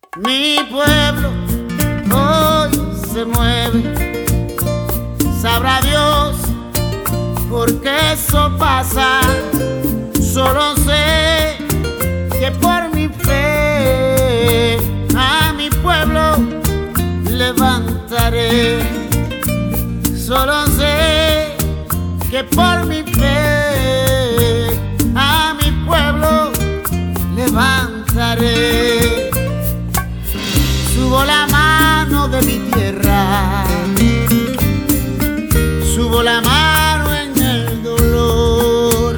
Mi pueblo hoy se mueve, sabrá Dios por qué eso pasa. Solo sé que por mi fe a mi pueblo levantaré. Solo sé que por mi fe a mi pueblo levantaré. Subo la mano de mi tierra, subo la mano en el dolor,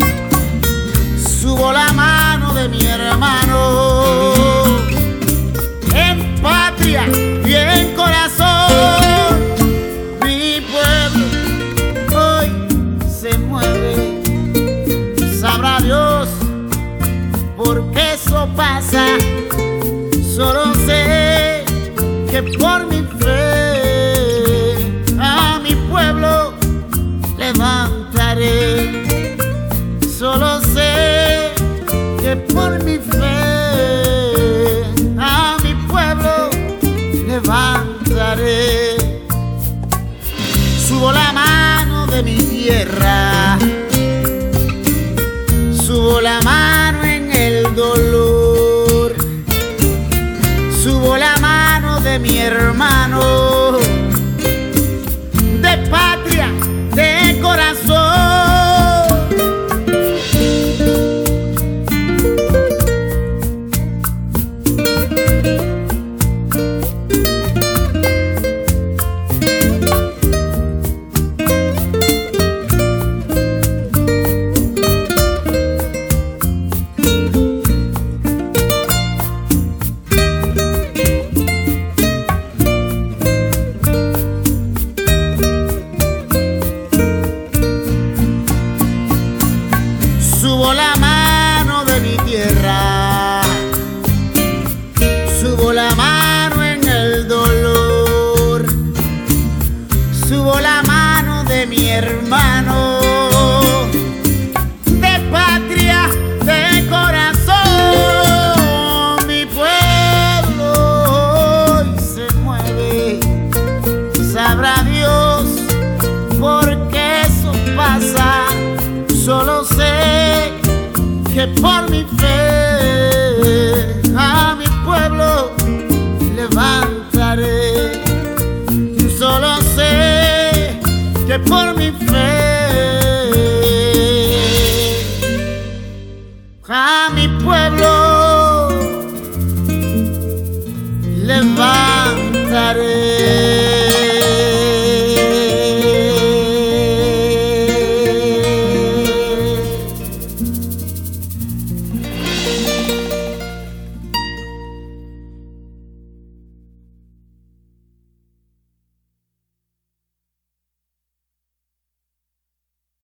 subo la mano de mi hermano, en patria y en corazón. Mi pueblo hoy se mueve, sabrá Dios por qué eso pasa. Solo sé que por mi fe a mi pueblo levantaré. Solo sé que por mi fe a mi pueblo levantaré. Subo la mano de mi tierra, subo la mano en el dolor, subo la mano de mi hermano, de patria, de corazón. Subo la mano de mi tierra, subo la mano en el dolor, subo la mano de mi hermano, de patria, de corazón. Mi pueblo hoy se mueve, sabrá Dios por qué eso pasa. Solo sé que por mi fe a mi pueblo levantaré. Solo sé que por mi fe a mi pueblo levantaré.